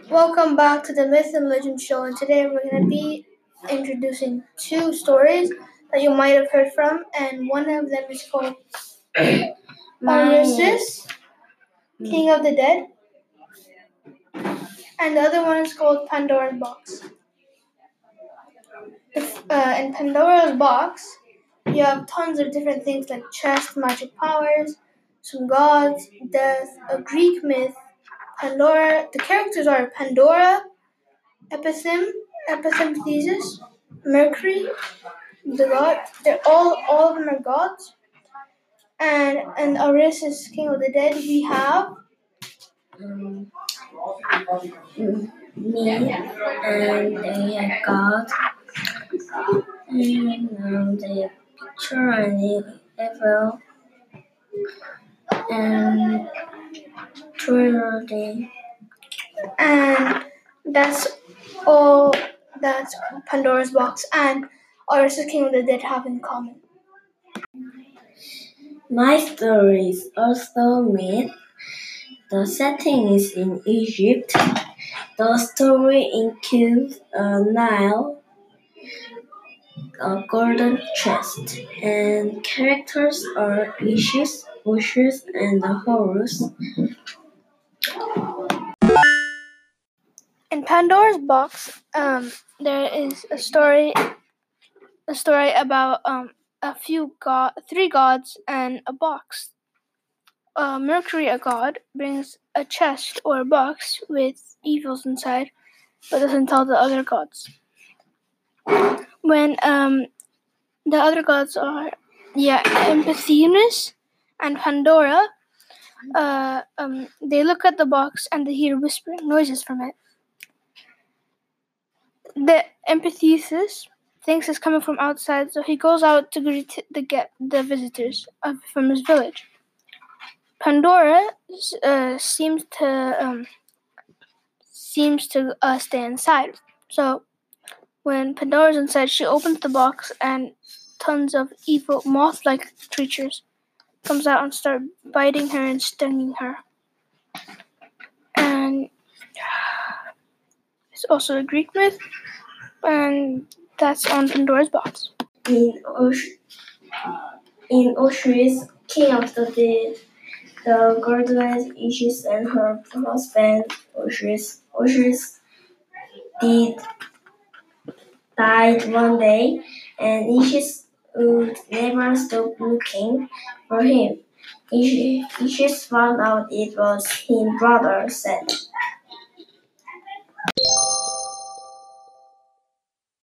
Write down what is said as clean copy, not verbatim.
Welcome back to the Myth and Legend Show, and today we're going to be introducing two stories that you might have heard from, and one of them is called Orisis, King of the Dead, and the other one is called Pandora's Box. In Pandora's Box, you have tons of different things like chest, magic powers, some gods, death, a Greek myth, Pandora. The characters are Pandora, Epithemthesis, Mercury, the god. They're all of them are gods. And Orisis, King of the Dead, we have me and they got the picture and the evil and trilogy. And that's all that Pandora's Box and Orisis, King of the Dead have in common. My story is also myth. The setting is in Egypt. The story includes a Nile, a golden chest, and characters are Isis, Osiris, and Horus. In Pandora's Box, there is a story about three gods and a box. Mercury, a god, brings a chest or a box with evils inside, but doesn't tell the other gods. When the other gods are Epimetheus and Pandora, they look at the box and they hear whispering noises from it. The Epimetheus thinks it's coming from outside, so he goes out to greet the visitors from his village. Pandora seems to stay inside. So when Pandora's inside, she opens the box and tons of evil moth-like creatures comes out and start biting her and stinging her. And it's also a Greek myth, and that's on Pandora's Box. In Osiris, King of the Dead, the goddess Isis and her husband Osiris died one day, and Isis would never stop looking for him. Isis found out it was his brother Seth.